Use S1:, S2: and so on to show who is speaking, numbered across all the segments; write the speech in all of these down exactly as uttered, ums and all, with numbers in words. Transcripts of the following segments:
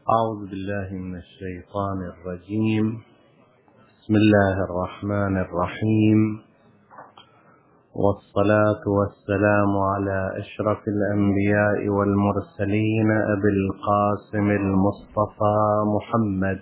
S1: أعوذ بالله من الشيطان الرجيم. بسم الله الرحمن الرحيم، والصلاة والسلام على أشرف الأنبياء والمرسلين أبي القاسم المصطفى محمد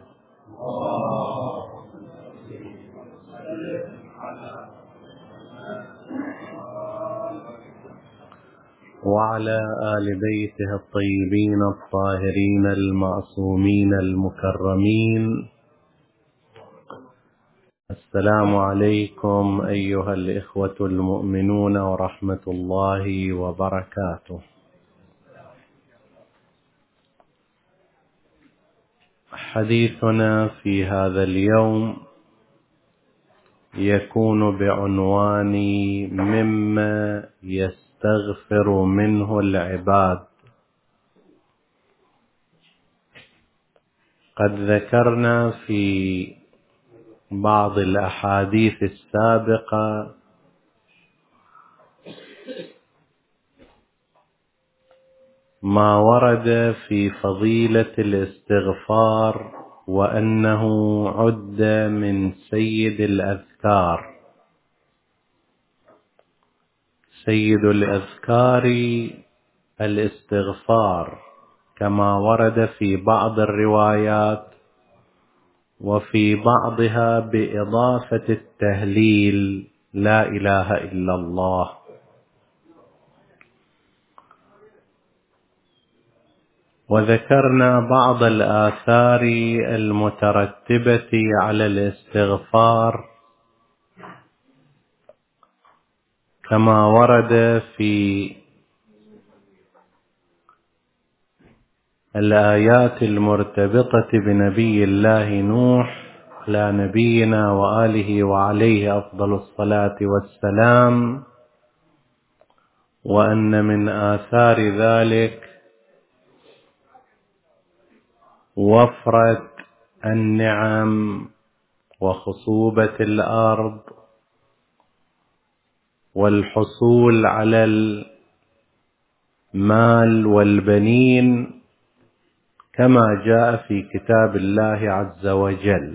S1: وعلى آل بيته الطيبين الطاهرين المعصومين المكرمين. السلام عليكم أيها الإخوة المؤمنون ورحمة الله وبركاته. حديثنا في هذا اليوم يكون بعنوان مما يستغفر منه العباد. قد ذكرنا في بعض الأحاديث السابقة ما ورد في فضيلة الاستغفار، وأنه عد من سيد الأذكار. سيد الأذكار الاستغفار كما ورد في بعض الروايات، وفي بعضها بإضافة التهليل لا إله إلا الله. وذكرنا بعض الآثار المترتبة على الاستغفار كما ورد في الآيات المرتبطة بنبي الله نوح على نبينا وآله وعليه أفضل الصلاة والسلام، وأن من آثار ذلك وفرة النعم وخصوبة الأرض والحصول على المال والبنين كما جاء في كتاب الله عز وجل.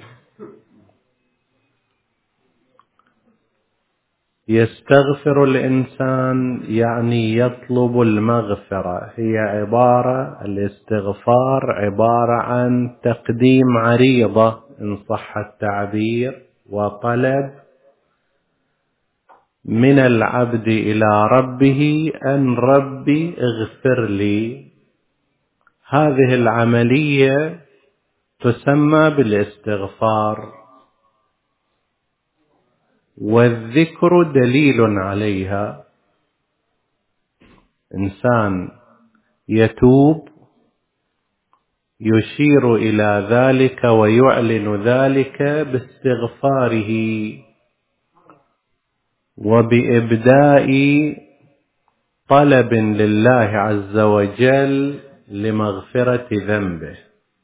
S1: يستغفر الإنسان يعني يطلب المغفرة. هي عبارة الاستغفار عبارة عن تقديم عريضة إن صح التعبير، وطلب من العبد إلى ربه أن ربي اغفر لي. هذه العملية تسمى بالاستغفار، والذكر دليل عليها. إنسان يتوب يشير إلى ذلك ويعلن ذلك باستغفاره وبإبداء طلب لله عز وجل لمغفرة ذنبه.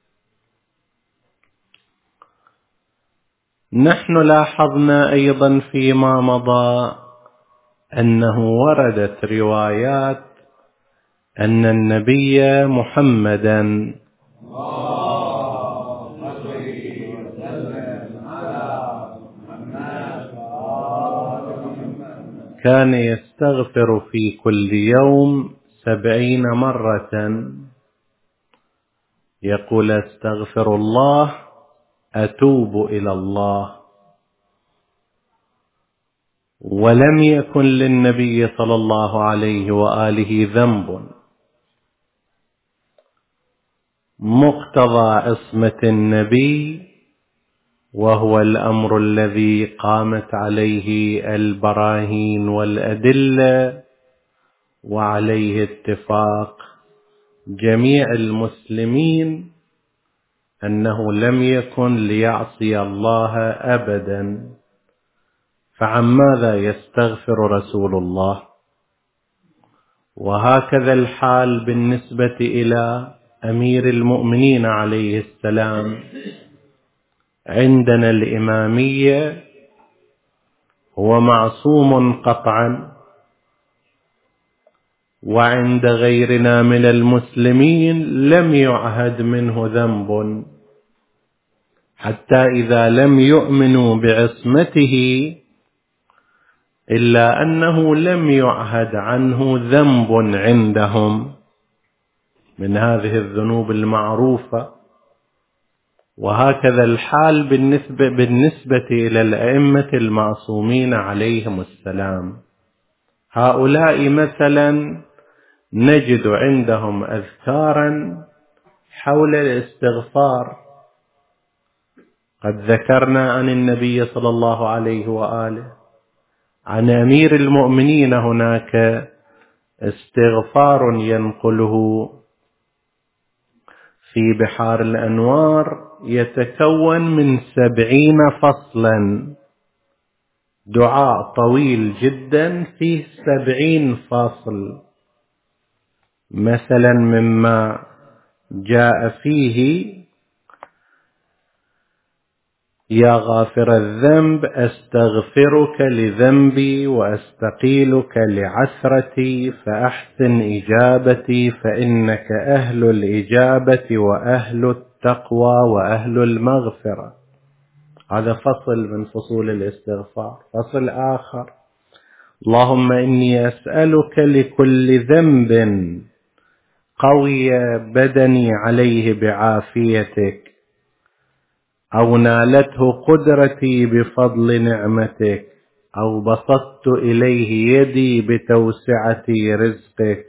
S1: نحن لاحظنا أيضا فيما مضى أنه وردت روايات أن النبي محمدا كان يستغفر في كل يوم سبعين مرة. يقول استغفر الله، أتوب إلى الله. ولم يكن للنبي صلى الله عليه وآله ذنب. مقتضى عصمة النبي، وهو الأمر الذي قامت عليه البراهين والأدلة، وعليه اتفاق جميع المسلمين، أنه لم يكن ليعصي الله أبدا. فعن ماذا يستغفر رسول الله؟ وهكذا الحال بالنسبة إلى أمير المؤمنين عليه السلام. عندنا الإمامية هو معصوم قطعا، وعند غيرنا من المسلمين لم يعهد منه ذنب، حتى إذا لم يؤمنوا بعصمته إلا أنه لم يعهد عنه ذنب عندهم من هذه الذنوب المعروفة. وهكذا الحال بالنسبة, بالنسبة إلى الأئمة المعصومين عليهم السلام. هؤلاء مثلا نجد عندهم أذكارا حول الاستغفار. قد ذكرنا عن النبي صلى الله عليه وآله عن أمير المؤمنين هناك استغفار ينقله في بحار الأنوار يتكون من سبعين فصلا، دعاء طويل جدا فيه سبعين فصل. مثلا مما جاء فيه: يا غافر الذنب أستغفرك لذنبي وأستقيلك لعثرتي فأحسن إجابتي فإنك أهل الإجابة وأهل التقوى وأهل المغفرة. هذا فصل من فصول الاستغفار. فصل آخر: اللهم إني أسألك لكل ذنب قوي بدني عليه بعافيتك أو نالته قدرتي بفضل نعمتك أو بسطت إليه يدي بتوسعة رزقك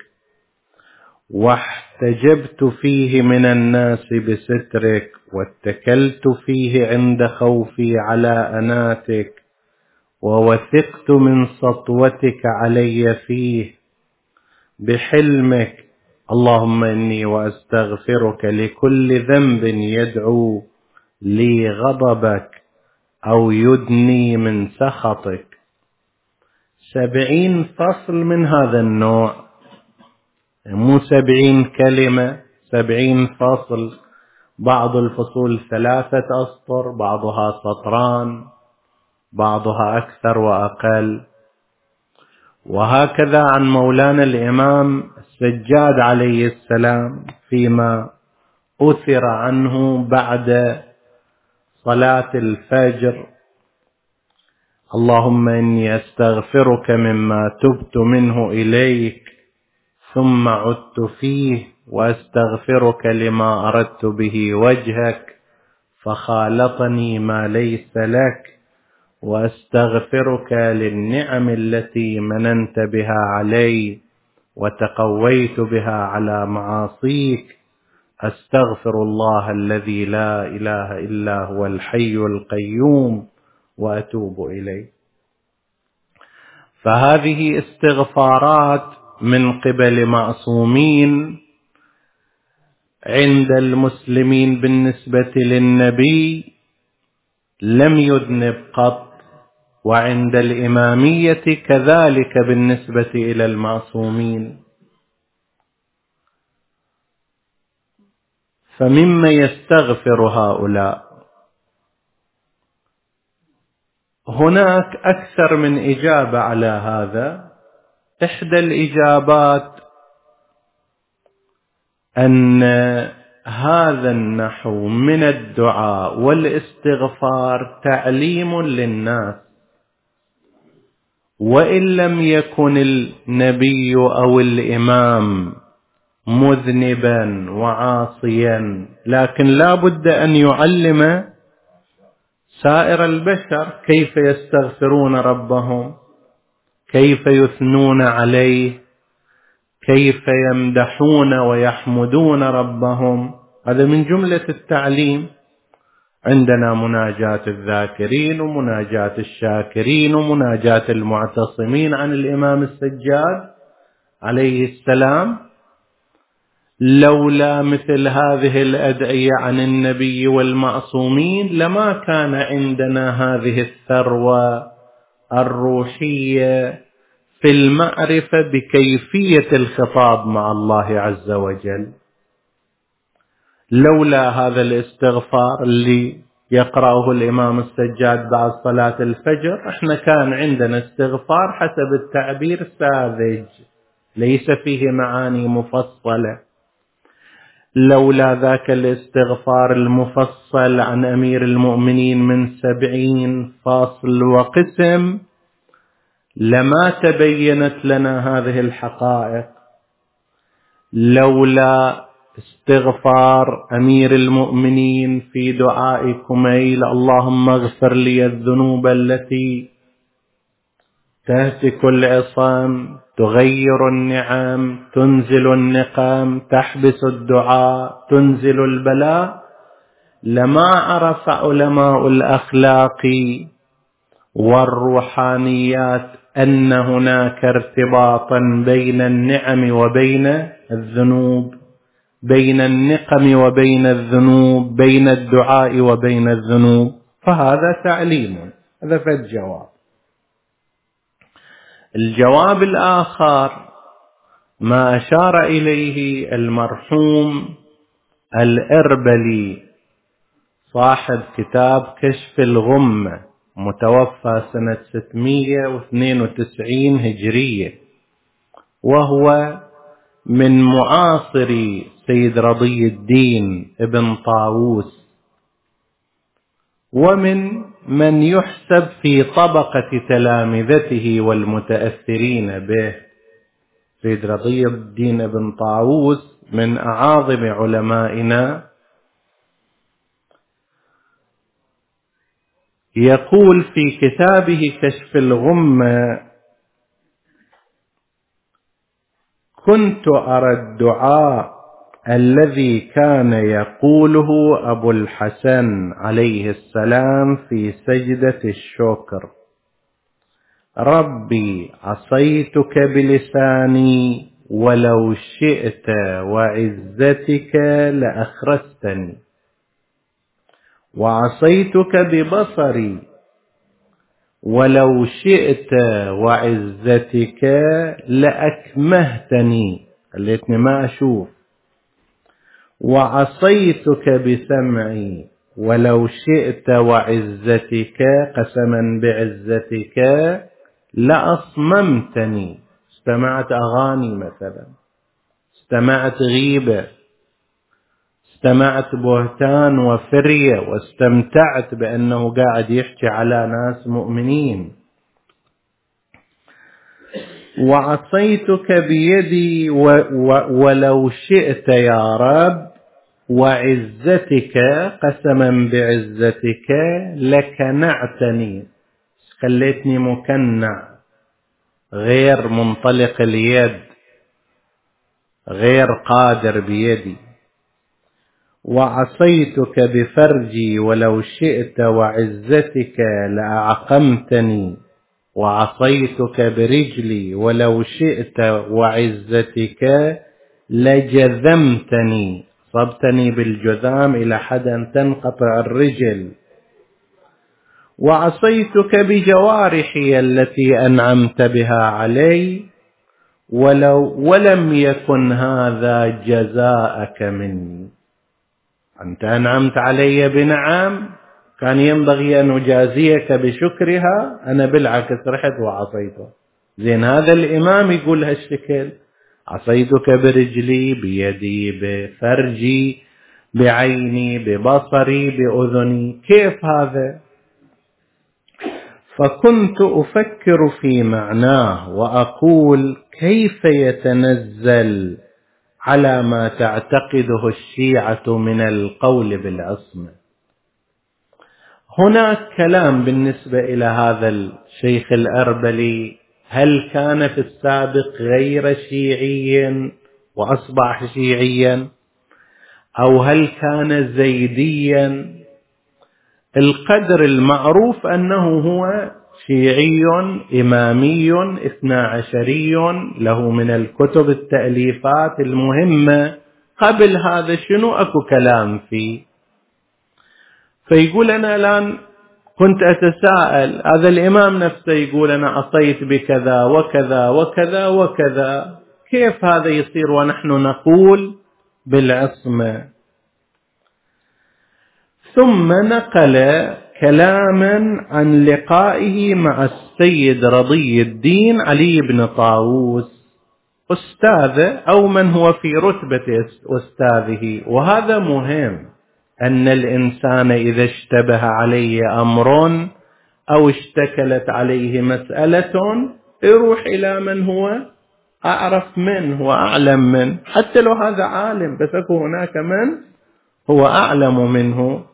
S1: واحتجبت فيه من الناس بسترك واتكلت فيه عند خوفي على أناتك ووثقت من سطوتك علي فيه بحلمك. اللهم إني وأستغفرك لكل ذنب يدعو لي غضبك أو يدني من سخطك. سبعين فصل من هذا النوع، مو سبعين كلمة، سبعين فصل. بعض الفصول ثلاثة أسطر، بعضها سطران، بعضها أكثر وأقل. وهكذا عن مولانا الإمام السجاد عليه السلام فيما أثر عنه بعد صلاة الفجر: اللهم إني أستغفرك مما تبت منه إليك ثم عدت فيه وأستغفرك لما أردت به وجهك فخالطني ما ليس لك وأستغفرك للنعم التي مننت بها علي وتقويت بها على معاصيك. أستغفر الله الذي لا إله إلا هو الحي القيوم وأتوب إليه. فهذه استغفارات من قبل معصومين عند المسلمين بالنسبة للنبي لم يذنب قط، وعند الإمامية كذلك بالنسبة إلى المعصومين. فمما يستغفر هؤلاء؟ هناك أكثر من إجابة على هذا. إحدى الإجابات أن هذا النحو من الدعاء والاستغفار تعليم للناس، وإن لم يكن النبي أو الإمام مذنبا وعاصيا، لكن لا بد أن يعلم سائر البشر كيف يستغفرون ربهم، كيف يثنون عليه، كيف يمدحون ويحمدون ربهم. هذا من جملة التعليم. عندنا مناجاة الذاكرين ومناجاة الشاكرين ومناجاة المعتصمين عن الإمام السجاد عليه السلام. لولا مثل هذه الأدعية عن النبي والمعصومين لما كان عندنا هذه الثروة الروحية في المعرفة بكيفية الخطاب مع الله عز وجل. لولا هذا الاستغفار اللي يقرأه الإمام السجاد بعد صلاة الفجر، احنا كان عندنا استغفار حسب التعبير ساذج، ليس فيه معاني مفصلة. لولا ذاك الاستغفار المفصل عن أمير المؤمنين من سبعين فاصل وقسم لما تبينت لنا هذه الحقائق. لولا استغفار أمير المؤمنين في دعاء كميل اللهم اغفر لي الذنوب التي تهتك العصام تغير النعم تنزل النقام تحبس الدعاء تنزل البلاء، لما عرف علماء الأخلاق والروحانيات أن هناك ارتباطا بين النعم وبين الذنوب، بين النقم وبين الذنوب، بين الدعاء وبين الذنوب. فهذا تعليم. هذا فالجواب. الجواب الآخر ما أشار إليه المرحوم الإربلي صاحب كتاب كشف الغمة، متوفى سنة ستمئة واثنين وتسعين هجرية، وهو من معاصري سيد رضي الدين ابن طاووس، ومن من يحسب في طبقة تلامذته والمتأثرين به. سيد رضي الدين ابن طاووس من أعاظم علمائنا. يقول في كتابه كشف الغمة: كنت أرى الدعاء الذي كان يقوله أبو الحسن عليه السلام في سجدة الشكر: ربي عصيتك بلساني ولو شئت وعزتك لأخرستني، وعصيتك ببصري ولو شئت وعزتك لأكمهتني، خليتني ما أشوف، وعصيتك بسمعي ولو شئت وعزتك قسما بعزتك لأصممتني. استمعت أغاني مثلا، استمعت غيبة، استمعت بهتان وفرية، واستمتعت بأنه قاعد يحكي على ناس مؤمنين. وعصيتك بيدي و و ولو شئت يا رب وعزتك قسما بعزتك لكنعتني، خليتني مكنع، غير منطلق اليد، غير قادر بيدي. وعصيتك بفرجي ولو شئت وعزتك لأعقمتني، وعصيتك برجلي ولو شئت وعزتك لجذمتني، صبتني بالجذام إلى حد أن تنقطع الرجل. وعصيتك بجوارحي التي أنعمت بها علي ولو ولم يكن هذا جزاءك مني. أنت أنعمت علي بنعم كان ينبغي أن أجازيك بشكرها، أنا بالعكس رحت وعصيته. زين هذا الإمام يقول هالشكل: عصيتك برجلي، بيدي، بفرجي، بعيني، ببصري، بأذني. كيف هذا؟ فكنت أفكر في معناه وأقول: كيف يتنزل على ما تعتقده الشيعة من القول بالعصمة؟ هناك كلام بالنسبة إلى هذا الشيخ الأربلي، هل كان في السابق غير شيعي وأصبح شيعيا، أو هل كان زيديا؟ القدر المعروف أنه هو شيعي إمامي اثنى عشري، له من الكتب التأليفات المهمة. قبل هذا شنو أكو كلام فيه؟ فيقول: أنا الآن كنت أتساءل، هذا الإمام نفسه يقول أنا عصيت بكذا وكذا وكذا وكذا، كيف هذا يصير ونحن نقول بالعصمة؟ ثم نقل كلاما عن لقائه مع السيد رضي الدين علي بن طاووس، أستاذه أو من هو في رتبة أستاذه. وهذا مهم، أن الإنسان إذا اشتبه عليه أمر أو اشتكلت عليه مسألة يروح إلى من هو أعرف منه وأعلم منه، حتى لو هذا عالم، بس أكو هناك من هو أعلم منه.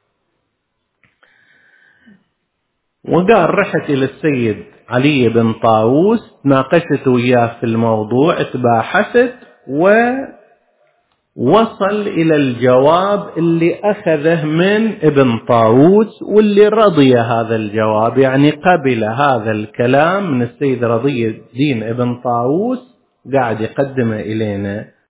S1: وقال رحت إلى السيد علي بن طاووس، ناقشت وياه في الموضوع، تباحثت ووصل إلى الجواب اللي أخذه من ابن طاووس، واللي رضي هذا الجواب، يعني قبل هذا الكلام من السيد رضي الدين ابن طاووس، قاعد يقدمه إلينا.